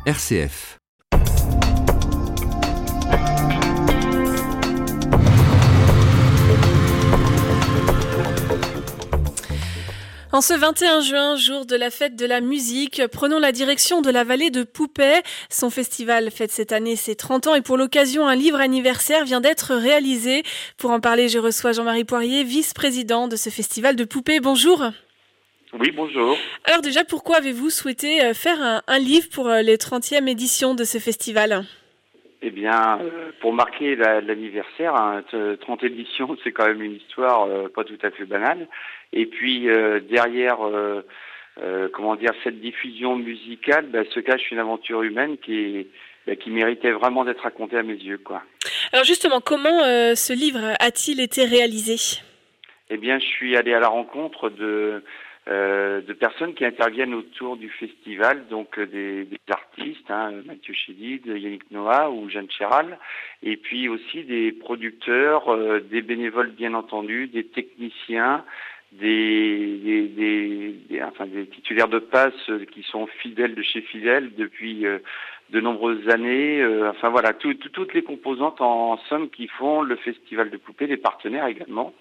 RCF. En ce 21 juin, jour de la fête de la musique, prenons la direction de la vallée de Poupey. Son festival fête cette année ses 30 ans et pour l'occasion, un livre anniversaire vient d'être réalisé. Pour en parler, je reçois Jean-Marie Poirier, vice-président de ce festival de Poupey. Bonjour. Oui, bonjour. Alors déjà, pourquoi avez-vous souhaité faire un livre pour les 30e éditions de ce festival ? Eh bien, pour marquer l'anniversaire, 30 éditions, c'est quand même une histoire pas tout à fait banale. Et puis derrière, cette diffusion musicale, se cache une aventure humaine qui méritait vraiment d'être racontée à mes yeux, quoi. Alors justement, comment ce livre a-t-il été réalisé ? Eh bien, je suis allé à la rencontre de personnes qui interviennent autour du festival, donc des artistes, Mathieu Chédid, Yannick Noah ou Jeanne Chéral, et puis aussi des producteurs, des bénévoles bien entendu, des techniciens, des titulaires de passe qui sont fidèles de chez Fidèle depuis de nombreuses années. Toutes les composantes en somme qui font le festival de Poupey, les partenaires également.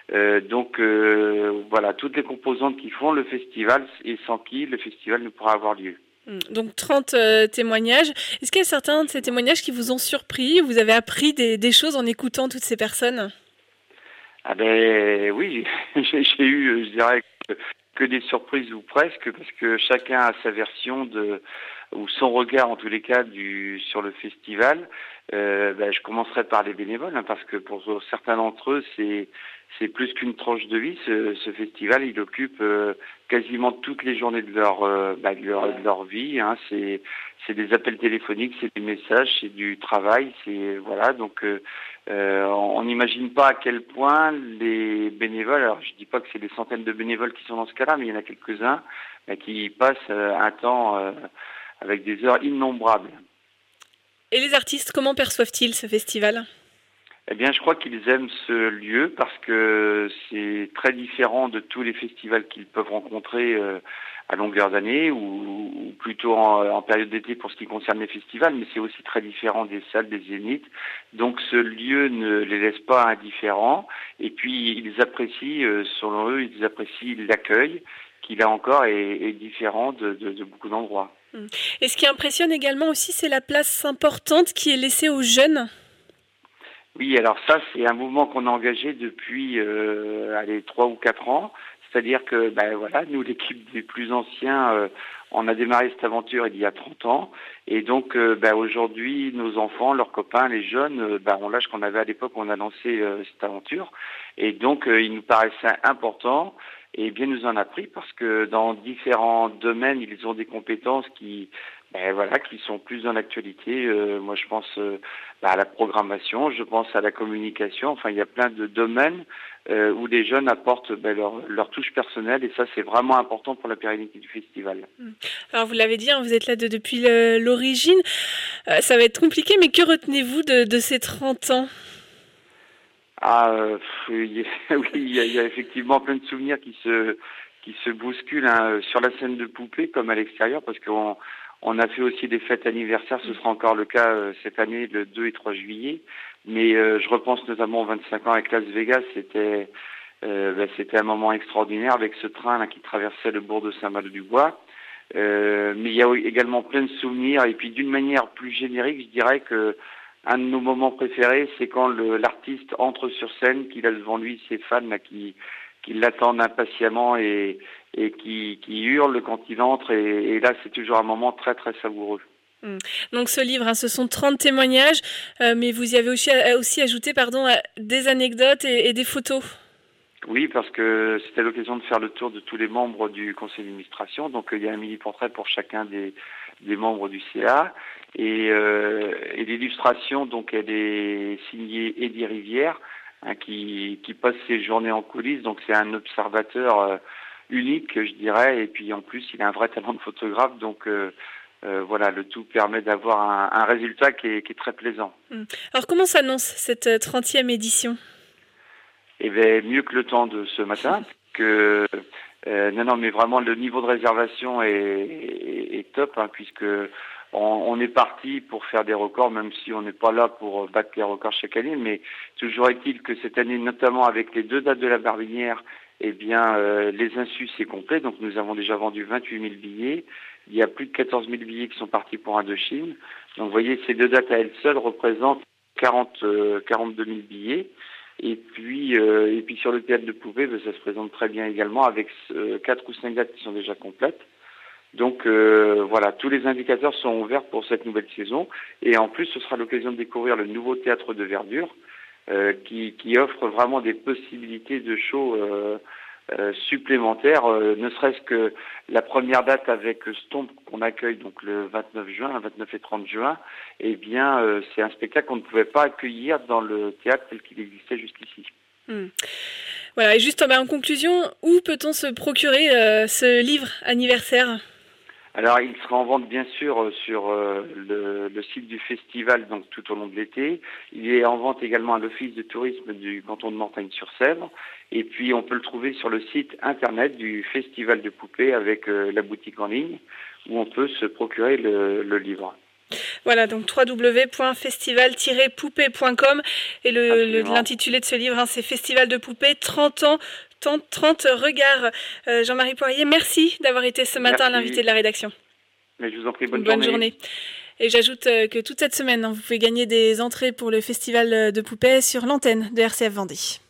Toutes les composantes qui font le festival et sans qui le festival ne pourra avoir lieu. Donc 30 témoignages. Est-ce qu'il y a certains de ces témoignages qui vous ont surpris ? Vous avez appris des choses en écoutant toutes ces personnes ? Ah ben oui, j'ai eu, je dirais, que des surprises ou presque, parce que chacun a sa version ou son regard en tous les cas sur le festival. Je commencerai par les bénévoles, parce que pour certains d'entre eux, c'est plus qu'une tranche de vie. Ce festival, il occupe quasiment toutes les journées de leur vie. C'est des appels téléphoniques, c'est des messages, c'est du travail, on n'imagine pas à quel point les bénévoles. Alors, je dis pas que c'est des centaines de bénévoles qui sont dans ce cas-là, mais il y en a quelques-uns qui passent un temps avec des heures innombrables. Et les artistes, comment perçoivent-ils ce festival ? Eh bien, je crois qu'ils aiment ce lieu parce que c'est très différent de tous les festivals qu'ils peuvent rencontrer à longueur d'année ou plutôt en période d'été pour ce qui concerne les festivals, mais c'est aussi très différent des salles, des zéniths. Donc ce lieu ne les laisse pas indifférents et puis ils apprécient, selon eux, ils apprécient l'accueil qui là encore est différent de beaucoup d'endroits. Et ce qui impressionne également aussi, c'est la place importante qui est laissée aux jeunes. Oui, alors ça, c'est un mouvement qu'on a engagé depuis 3 ou 4 ans. C'est-à-dire que, nous, l'équipe des plus anciens, on a démarré cette aventure il y a 30 ans. Et donc, aujourd'hui, nos enfants, leurs copains, les jeunes, ont l'âge qu'on avait à l'époque où on a lancé cette aventure. Et donc, il nous paraissait important. Et bien nous en a pris parce que dans différents domaines, ils ont des compétences qui sont plus dans l'actualité. Moi, je pense à la programmation, je pense à la communication. Enfin, il y a plein de domaines où les jeunes apportent leur touche personnelle et ça, c'est vraiment important pour la pérennité du festival. Alors, vous l'avez dit, vous êtes là depuis l'origine. Ça va être compliqué, mais que retenez-vous de ces 30 ans ? Il y a effectivement plein de souvenirs qui se bousculent sur la scène de Poupey comme à l'extérieur parce qu'on a fait aussi des fêtes anniversaires, ce sera encore le cas cette année le 2 et 3 juillet. Mais je repense notamment aux 25 ans avec Las Vegas, c'était un moment extraordinaire avec ce train qui traversait le bourg de Saint-Malo-du-Bois. Mais il y a également plein de souvenirs et puis d'une manière plus générique, je dirais que un de nos moments préférés, c'est quand l'artiste entre sur scène, qu'il a devant lui ses fans qui l'attendent impatiemment et qui hurlent quand il entre. Et là, c'est toujours un moment très, très savoureux. Donc ce livre, ce sont 30 témoignages, mais vous y avez aussi ajouté des anecdotes et des photos. Oui, parce que c'était l'occasion de faire le tour de tous les membres du conseil d'administration. Donc il y a un mini-portrait pour chacun des membres du CA. Et l'illustration, donc elle est signée Eddie Rivière, qui passe ses journées en coulisses. Donc c'est un observateur unique, je dirais. Et puis en plus, il a un vrai talent de photographe. Donc le tout permet d'avoir un résultat qui est très plaisant. Alors comment s'annonce cette 30e édition ? Eh bien, mieux que le temps de ce matin, mais vraiment le niveau de réservation est top, puisque on est parti pour faire des records, même si on n'est pas là pour battre les records chaque année, mais toujours est-il que cette année, notamment avec les 2 dates de la Barbinière, eh bien, les Insus c'est complet, donc nous avons déjà vendu 28 000 billets. Il y a plus de 14 000 billets qui sont partis pour Indochine. Donc vous voyez, ces 2 dates à elles seules représentent 42 000 billets. Et puis sur le théâtre de Poupée, ça se présente très bien également avec 4 ou 5 dates qui sont déjà complètes. Donc voilà, tous les indicateurs sont ouverts pour cette nouvelle saison. Et en plus, ce sera l'occasion de découvrir le nouveau théâtre de Verdure qui offre vraiment des possibilités de show supplémentaires, ne serait-ce que la première date avec Stomp qu'on accueille donc le 29 juin, 29 et 30 juin, eh bien c'est un spectacle qu'on ne pouvait pas accueillir dans le théâtre tel qu'il existait jusqu'ici. Voilà, et juste en conclusion, où peut-on se procurer ce livre anniversaire ? Alors, il sera en vente bien sûr sur le site du festival, donc tout au long de l'été. Il est en vente également à l'office de tourisme du canton de Mortagne-sur-Sèvre. Et puis, on peut le trouver sur le site internet du Festival de Poupée avec la boutique en ligne où on peut se procurer le livre. Voilà, donc www.festival-poupée.com et l'intitulé de ce livre, c'est Festival de Poupée, 30 ans, 30 regards. Jean-Marie Poirier, merci d'avoir été ce matin l'invité de la rédaction. Mais je vous en prie, bonne journée. Et j'ajoute que toute cette semaine, vous pouvez gagner des entrées pour le Festival de Poupée sur l'antenne de RCF Vendée.